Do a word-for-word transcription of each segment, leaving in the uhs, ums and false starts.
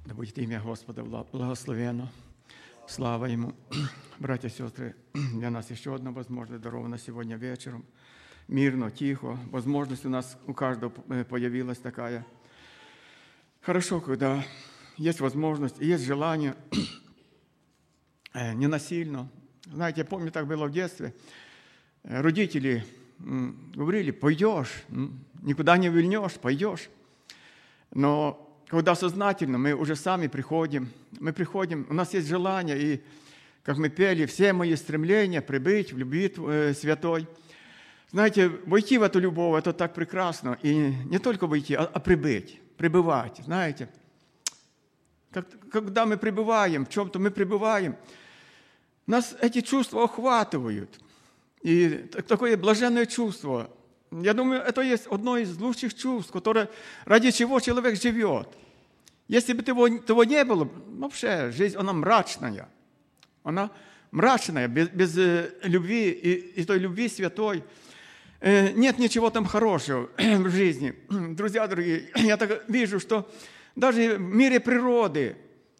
Да будет имя Господа благословенно. Слава Ему. Братья и сестры, для нас еще одна возможность дарована сегодня вечером. Мирно, тихо. Возможность у нас у каждого появилась такая. Хорошо, когда есть возможность, есть желание, не насильно. Знаете, я помню, так было в детстве. Родители говорили: пойдешь, никуда не вильнешь, пойдешь. Но когда сознательно мы уже сами приходим, мы приходим, у нас есть желание, и, как мы пели, все мои стремления прибыть в любви святой. Знаете, войти в эту любовь, это так прекрасно. И не только войти, а, а прибыть, пребывать. Знаете, как, когда мы пребываем, в чем-то мы пребываем, нас эти чувства охватывают. И такое блаженное чувство. Я думаю, это есть одно из лучших чувств, которое, ради чего человек живет. Если бы того, того не было, вообще жизнь, она мрачная. Она мрачная, без, без любви и, и той любви святой. Нет ничего там хорошего в жизни. Друзья дорогие, я так вижу, что даже в мире природы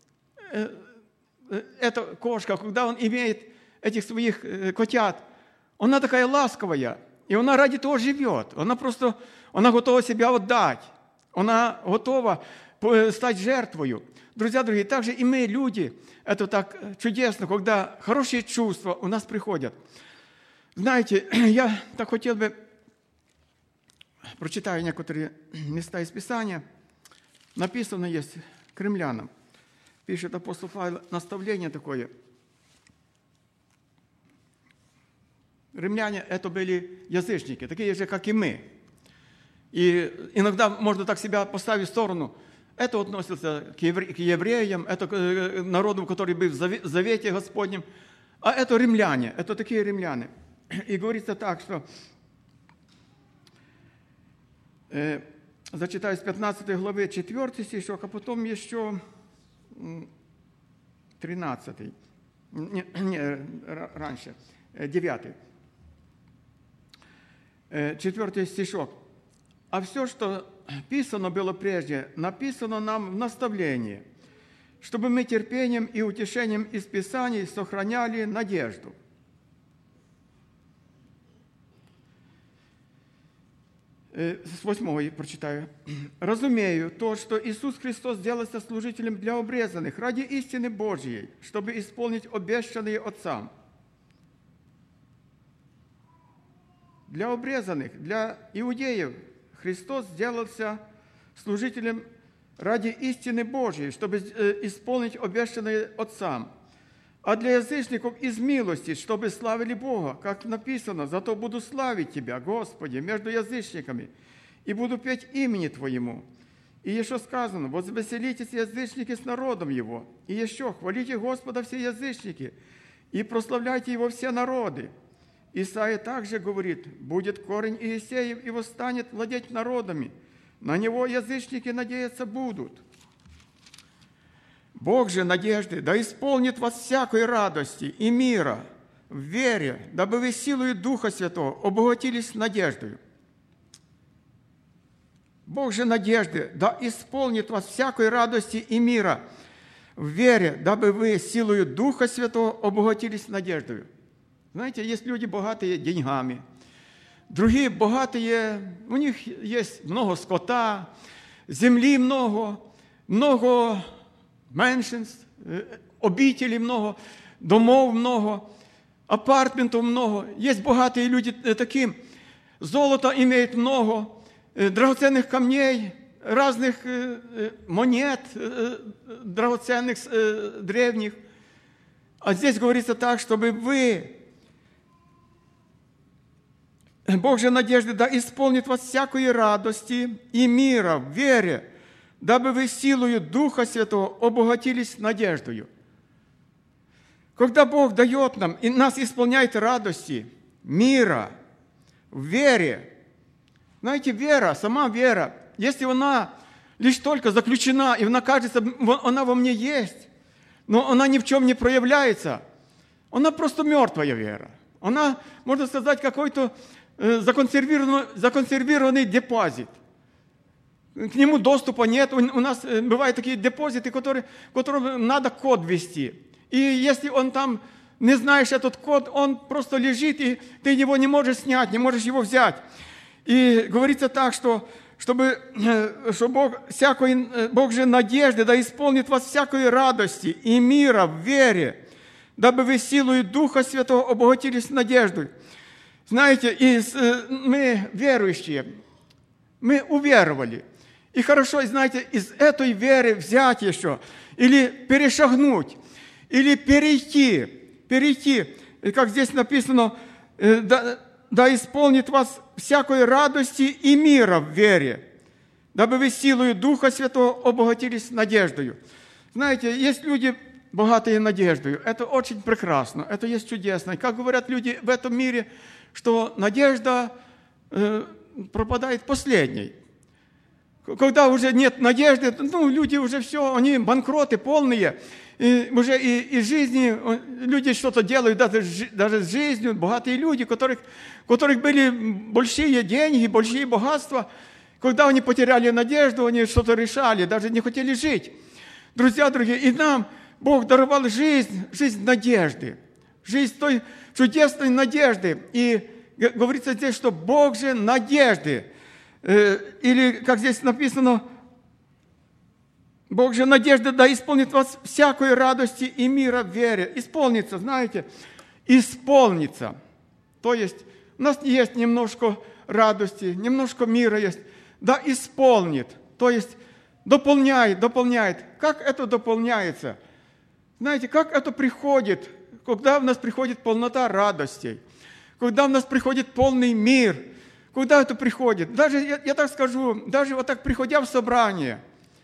эта кошка, когда он имеет этих своих котят, она такая ласковая. И она ради того живет. Она просто, она готова себя отдать. Она готова стать жертвою. Друзья дорогие, также и мы, люди, это так чудесно, когда хорошие чувства у нас приходят. Знаете, я так хотел бы, прочитаю некоторые места из Писания. Написано есть к римлянам. Пишет апостол Павел наставление такое. Римляне – это были язычники, такие же, как и мы. И иногда можно так себя поставить в сторону. Это относится к евреям, это к народу, который был в завете Господнем. А это римляне, это такие римляне. И говорится так, что… Э, зачитаю с пятнадцатой главы четвёртый стишок, а потом еще тринадцатый. Не, не раньше, девятый. Четвертый стишок. «А все, что писано было прежде, написано нам в наставлении, чтобы мы терпением и утешением из Писаний сохраняли надежду». С восьмого прочитаю. «Разумею то, что Иисус Христос сделался служителем для обрезанных ради истины Божьей, чтобы исполнить обещанные Отцам». Для обрезанных, для иудеев Христос сделался служителем ради истины Божьей, чтобы исполнить обещанное Отцам. А для язычников из милости, чтобы славили Бога, как написано: «Зато буду славить Тебя, Господи, между язычниками, и буду петь имени Твоему». И еще сказано: «Возвеселитесь, язычники, с народом Его». И еще: «Хвалите Господа все язычники, и прославляйте Его все народы». Исаия также говорит: «Будет корень Иисеев, и восстанет владеть народами. На него язычники надеяться будут». Бог же надежды да исполнит вас всякой радости и мира в вере, дабы вы силою Духа Святого обогатились надеждою. Бог же надежды да исполнит вас всякой радости и мира в вере, дабы вы силою Духа Святого обогатились надеждою. Знаете, есть люди богатые деньгами, другие богатые, у них есть много скота, земли много, много меньшинств, обителей много, домов много, апартментов много. Есть богатые люди таким, золота имеют много, драгоценных камней, разных монет, драгоценных, древних. А здесь говорится так, чтобы вы… Бог же надежды да исполнит вас всякой радости и мира в вере, дабы вы силою Духа Святого обогатились надеждою. Когда Бог дает нам и нас исполняет радости, мира, в вере, знаете, вера, сама вера, если она лишь только заключена, и она кажется, она во мне есть, но она ни в чем не проявляется, она просто мертвая вера. Она, можно сказать, какой-то законсервированный, законсервированный депозит. к нему доступа нет. У нас бывают такие депозиты, которые, которым надо код ввести. И если он там, не знаешь этот код, он просто лежит, и ты его не можешь снять, не можешь его взять. И говорится так, что чтобы, что Бог, всякой, Бог же надежды, да исполнит вас всякой радости и мира в вере, дабы вы силою Духа Святого обогатились надеждой. Знаете, и мы верующие, мы уверовали. И хорошо, знаете, из этой веры взять еще, или перешагнуть, или перейти, перейти, как здесь написано, да, да исполнит вас всякой радости и мира в вере, дабы вы силою Духа Святого обогатились надеждою. Знаете, есть люди, богатые надеждою. Это очень прекрасно, это есть чудесно. И как говорят люди в этом мире, что надежда э, пропадает последней. Когда уже нет надежды, ну, люди уже все, они банкроты полные. И уже и, и жизни, люди что-то делают, даже, даже с жизнью, богатые люди, у которых, у которых были большие деньги, большие богатства, когда они потеряли надежду, они что-то решали, даже не хотели жить. Друзья, дорогие, и нам Бог даровал жизнь, жизнь надежды, жизнь той чудесной надежды. И говорится здесь, что Бог же надежды, или, как здесь написано, Бог же надежда, да исполнит вас всякой радости и мира в вере. Исполнится, знаете, исполнится. То есть у нас есть немножко радости, немножко мира есть. Да исполнит, то есть дополняет, дополняет. Как это дополняется? Знаете, как это приходит, когда у нас приходит полнота радостей, когда у нас приходит полный мир, когда это приходит? Даже, я, я так скажу, даже вот так приходя в собрание,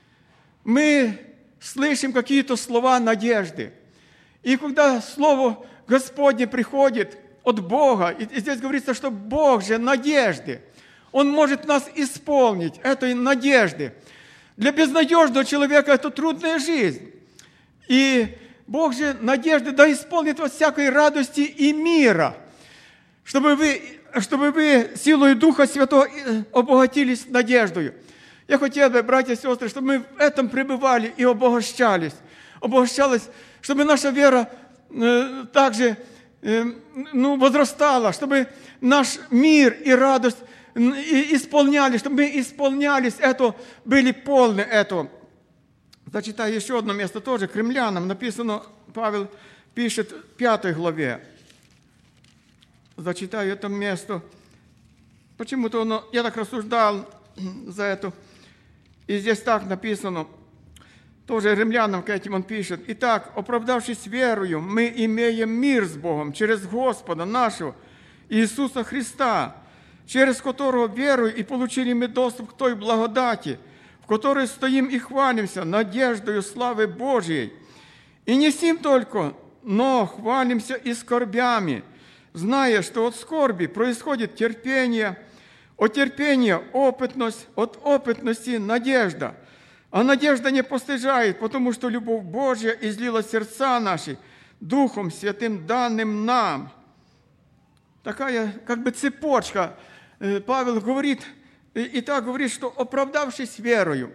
мы слышим какие-то слова надежды. И когда Слово Господне приходит от Бога, и здесь говорится, что Бог же надежды, Он может нас исполнить этой надежды. Для безнадежного человека это трудная жизнь. И Бог же надежды, да исполнит вас всякой радости и мира, чтобы вы, чтобы вы силой Духа Святого обогатились надеждою. Я хотел бы, братья и сестры, чтобы мы в этом пребывали и обогащались. Обогащалась, чтобы наша вера э, также э, ну, возрастала, чтобы наш мир и радость и исполняли, чтобы мы исполнялись это, были полны этого. Зачитаю еще одно место тоже, к римлянам написано, Павел пишет в пятой главе. Зачитаю это место. Почему-то оно, я так рассуждал за это. И здесь так написано, тоже римлянам к этим он пишет. «Итак, оправдавшись верою, мы имеем мир с Богом через Господа нашего Иисуса Христа, через которого верою и получили мы доступ к той благодати, в которой стоим и хвалимся надеждою славы Божьей. И не сим только, но хвалимся и скорбями, зная, что от скорби происходит терпение, от терпения опытность, от опытности надежда. А надежда не постыжает, потому что любовь Божья излила сердца наши Духом Святым, данным нам». Такая как бы цепочка. Павел говорит, и так говорит, что оправдавшись верою,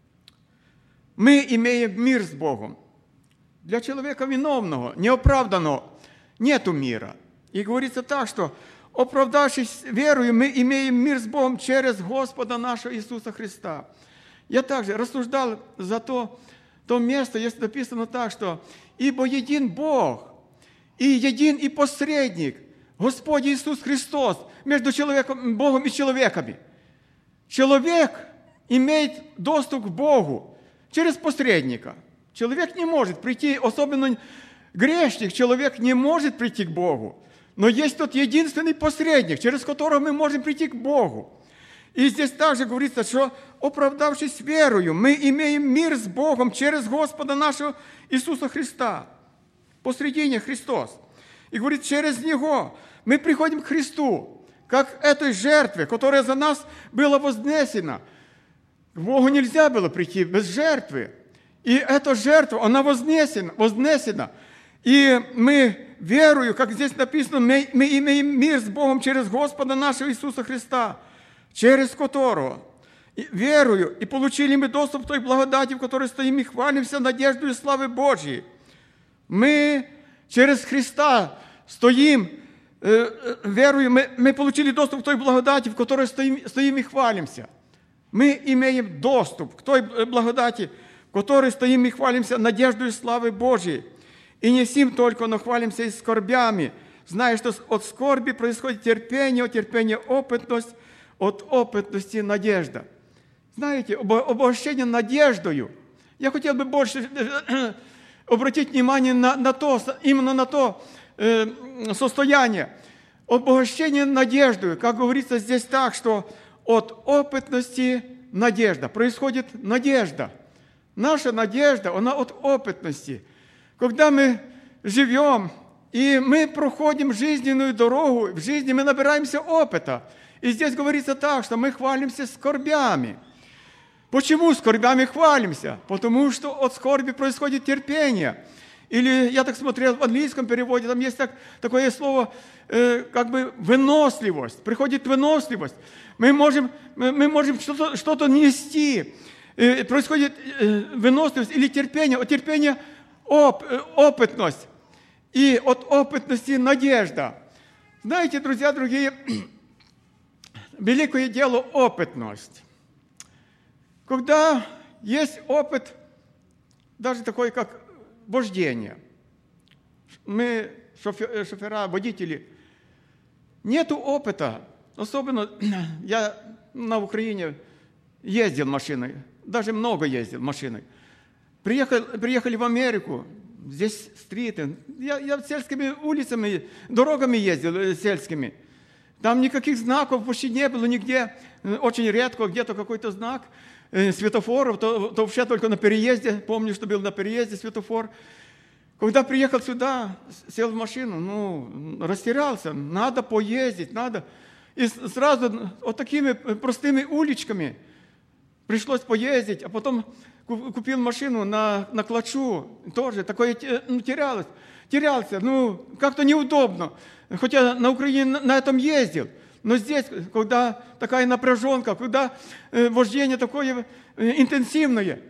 мы имеем мир с Богом. Для человека виновного, неоправданного, нету мира. И говорится так, что оправдавшись верою, мы имеем мир с Богом через Господа нашего Иисуса Христа. Я также рассуждал за то, то место, если написано так, что «Ибо един Бог, и един и посредник, Господь Иисус Христос между человеком, Богом и человеками». Человек имеет доступ к Богу через посредника. Человек не может прийти, особенно грешник, человек не может прийти к Богу. Но есть тот единственный посредник, через которого мы можем прийти к Богу. И здесь также говорится, что оправдавшись верою, мы имеем мир с Богом через Господа нашего Иисуса Христа. Посредине Христос. И говорит, через Него мы приходим к Христу, как этой жертве, которая за нас была вознесена. К Богу нельзя было прийти без жертвы. И эта жертва, она вознесена. вознесена. И мы верою, как здесь написано, мы, мы имеем мир с Богом через Господа нашего Иисуса Христа, через которого верою, и получили мы доступ к той благодати, в которой стоим и хвалимся надеждой славы Божьей. Мы через Христа стоим, э, верою, мы, мы получили доступ к той благодати, в которой стоим, стоим и хвалимся. Мы имеем доступ к той благодати, в которой стоим и хвалимся надеждой славы Божьей. И не сим только, но хвалимся и скорбями, зная, что от скорби происходит терпение, от терпения опытность, от опытности надежда. Знаете, обогащение надеждою. Я хотел бы больше обратить внимание на, на то, именно на то э, состояние. Обогащение надеждою, как говорится здесь так, что от опытности надежда. Происходит надежда. Наша надежда, она от опытности. Когда мы живем, и мы проходим жизненную дорогу, в жизни мы набираемся опыта. И здесь говорится так, что мы хвалимся скорбями. Почему скорбями хвалимся? Потому что от скорби происходит терпение. Или, я так смотрел, в английском переводе, там есть так, такое слово, э, как бы выносливость. Приходит выносливость. Мы можем, мы можем что-то, что-то нести. Э, происходит э, выносливость или терпение. От терпения оп, э, опытность. И от опытности надежда. Знаете, друзья, другие, великое дело опытность. Когда есть опыт, даже такой, как вождение. Мы, шофер, шофера, водители, нету опыта. Особенно я на Украине ездил машиной, даже много ездил машиной. Приехал, приехали в Америку, здесь стриты. Я, я сельскими улицами, дорогами ездил, сельскими. Там никаких знаков почти не было нигде. Очень редко где-то какой-то знак. Светофоров, то, то вообще только на переезде. Помню, что был на переезде светофор. Когда приехал сюда, сел в машину, ну, растерялся. Надо поездить, надо. И сразу вот такими простыми уличками пришлось поездить. А потом купил машину на, на клатчу. Тоже такое, ну, терялось. Терялся, ну, как-то неудобно. Хотя на Украине на этом ездил. Но здесь, когда такая напряженка, когда вождение такое интенсивное,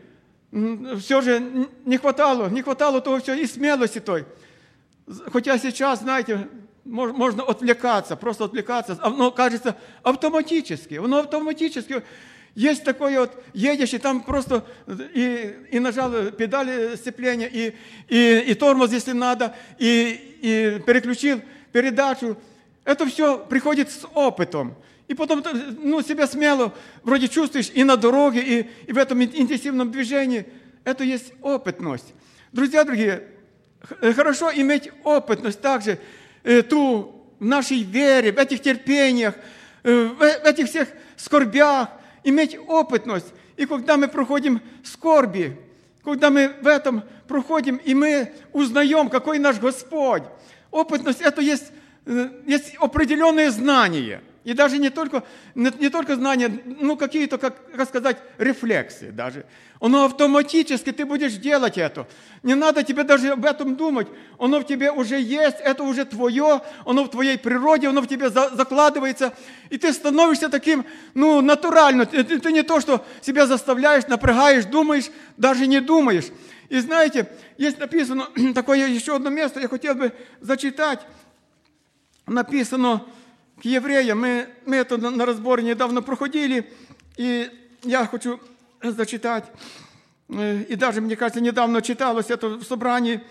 все же не хватало, не хватало того все и смелости той. Хотя сейчас, знаете, можно отвлекаться, просто отвлекаться, оно кажется автоматически, оно автоматически. Есть такое вот, едешь, и там просто и, и нажал педали сцепления, и, и, и тормоз, если надо, и, и переключил передачу. Это все приходит с опытом. И потом, ну, себя смело вроде чувствуешь и на дороге, и, и в этом интенсивном движении. Это есть опытность. Друзья дорогие, хорошо иметь опытность также э, ту в нашей вере, в этих терпениях, э, в этих всех скорбях, иметь опытность. И когда мы проходим скорби, когда мы в этом проходим, и мы узнаем, какой наш Господь. Опытность – это есть, есть определенные знания. И даже не только, не, не только знания, ну какие-то, как, как сказать, рефлексы даже. Оно автоматически, ты будешь делать это. Не надо тебе даже об этом думать. Оно в тебе уже есть, это уже твое, оно в твоей природе, оно в тебе за, закладывается. И ты становишься таким, ну, натурально. Ты, ты не то, что себя заставляешь, напрягаешь, думаешь, даже не думаешь. И знаете, есть написано, такое еще одно место, я хотел бы зачитать. Написано к евреям, мы, мы это на, на разборе недавно проходили, и я хочу зачитать, и даже, мне кажется, недавно читалось это в собрании.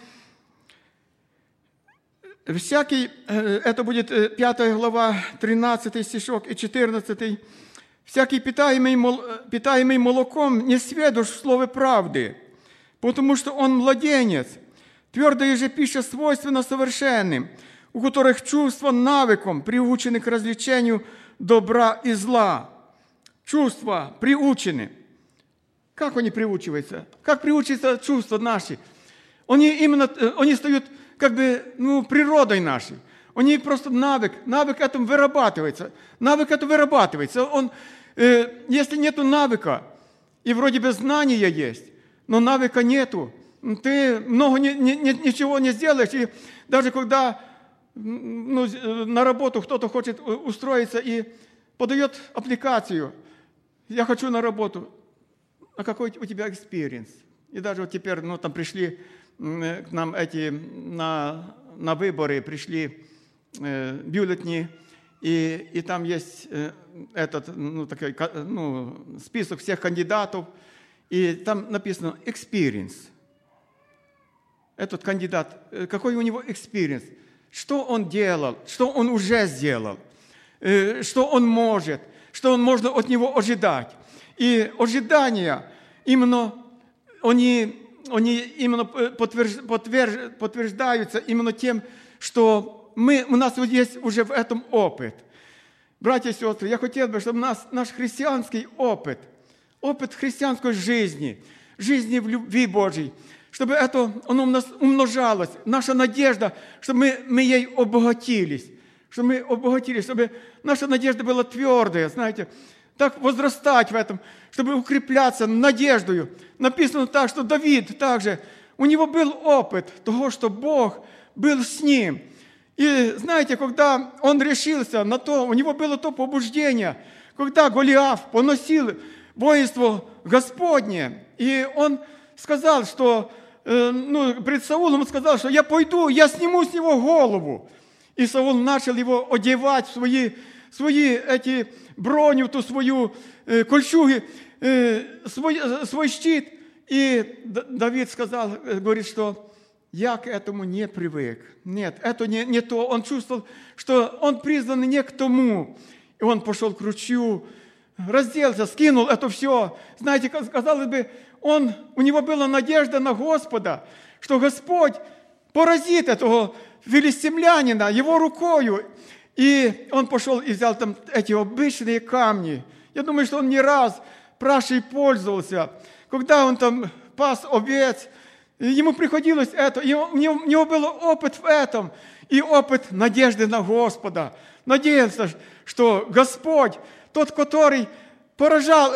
Всякий, это будет пятая глава, тринадцатый стишок и четырнадцатый. «Всякий, питаемый, питаемый молоком, не сведущ в слове правды, потому что он младенец. Твердая же пища свойственна совершенным, у которых чувства навыком приучены к развлечению добра и зла». Чувства приучены. Как они приучиваются? Как приучаются чувства наши? Они именно, они стают как бы, ну, природой нашей. Они просто навык, навык этому вырабатывается. Навык это вырабатывается. Он, э, если нету навыка, и вроде бы знания есть, но навыка нету, ты много не, не, ничего не сделаешь. И даже когда ну, на работу кто-то хочет устроиться и подает аппликацию, я хочу на работу. А какой у тебя экспириенс? И даже вот теперь, ну, там пришли к нам эти, на, на выборы пришли э, бюллетени, и, и там есть э, этот, ну, такой, ну, список всех кандидатов, и там написано experience. Этот кандидат, какой у него experience? Что он делал, что он уже сделал, э, что он может, что он можно от него ожидать. И ожидания именно, они, они именно подтверждаются именно тем, что мы, у нас вот есть уже в этом опыт. Братья и сестры, я хотел бы, чтобы нас, наш христианский опыт, опыт христианской жизни, жизни в любви Божьей, чтобы это оно у нас умножалось, наша надежда, чтобы мы, мы ей обогатились, чтобы мы обогатились, чтобы наша надежда была твердая, знаете, так возрастать в этом, чтобы укрепляться надеждою. Написано так, что Давид также, у него был опыт того, что Бог был с ним. И знаете, когда он решился на то, у него было то побуждение, когда Голиаф поносил воинство Господне, и он сказал, что, э, ну, пред Саулом он сказал, что я пойду, я сниму с него голову. И Саул начал его одевать в свои, свои эти броню, ту свою э, кольчуги, э, свой, свой щит. И Давид сказал, говорит, что я к этому не привык. Нет, это не, не то. Он чувствовал, что он призван не к тому. И он пошел к ручью, разделся, скинул это все. Знаете, казалось бы, он, у него была надежда на Господа, что Господь поразит этого филистимлянина его рукою. И он пошел и взял там эти обычные камни. Я думаю, что он не раз прашей пользовался. Когда он там пас овец, ему приходилось это, и у него, у него был опыт в этом, и опыт надежды на Господа. Надеялся, что Господь, тот, который поражал,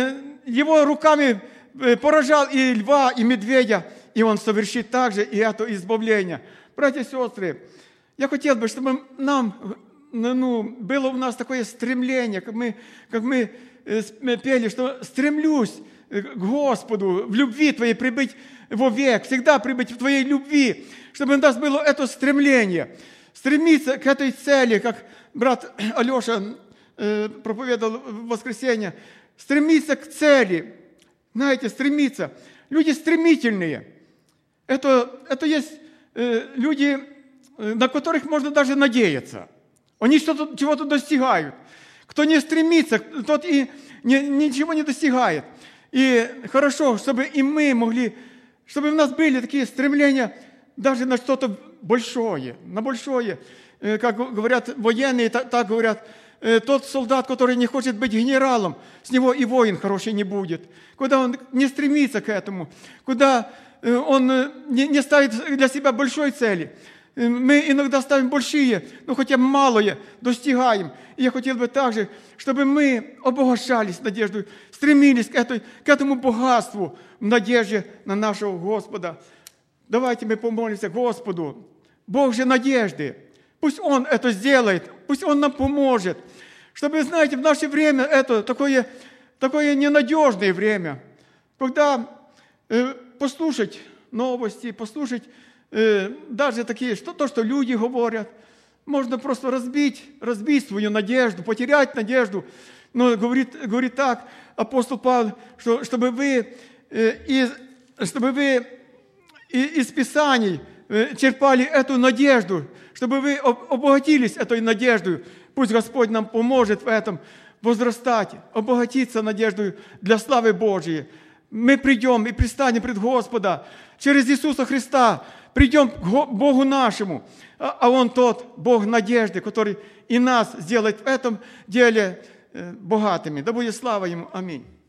его руками поражал и льва, и медведя, и он совершит также и это избавление. Братья и сестры, я хотел бы, чтобы нам, ну, было у нас такое стремление, как мы, как мы пели, что стремлюсь к Господу, в любви Твоей прибыть вовек, всегда прибыть в Твоей любви, чтобы у нас было это стремление, стремиться к этой цели, как брат Алеша э, проповедовал в воскресенье, стремиться к цели, знаете, стремиться. Люди стремительные. Это, это есть э, люди, на которых можно даже надеяться. Они что-то, чего-то достигают. Кто не стремится, тот и не, ничего не достигает. И хорошо, чтобы и мы могли, чтобы у нас были такие стремления даже на что-то большое, на большое. Как говорят военные, так, так говорят, тот солдат, который не хочет быть генералом, с него и воин хороший не будет. Куда он не стремится к этому, куда он не ставит для себя большой цели. Мы иногда ставим большие, но хотя малое достигаем. И я хотел бы также, чтобы мы обогащались надеждой, стремились к, этой, к этому богатству в надежде на нашего Господа. Давайте мы помолимся Господу. Бог же надежды. Пусть Он это сделает, пусть Он нам поможет. Чтобы, знаете, в наше время это такое, такое ненадежное время, когда э, послушать новости, послушать э, даже такие, что, то, что люди говорят, можно просто разбить, разбить свою надежду, потерять надежду. Но говорит, говорит так апостол Павел, что чтобы вы, э, из, чтобы вы из Писаний э, черпали эту надежду, чтобы вы обогатились этой надеждой. Пусть Господь нам поможет в этом возрастать, обогатиться надеждой для славы Божьей. Мы придем и пристанем пред Господа через Иисуса Христа, придем к Богу нашему, а Он тот Бог надежды, который и нас сделает в этом деле богатыми. Да будет слава Ему. Аминь.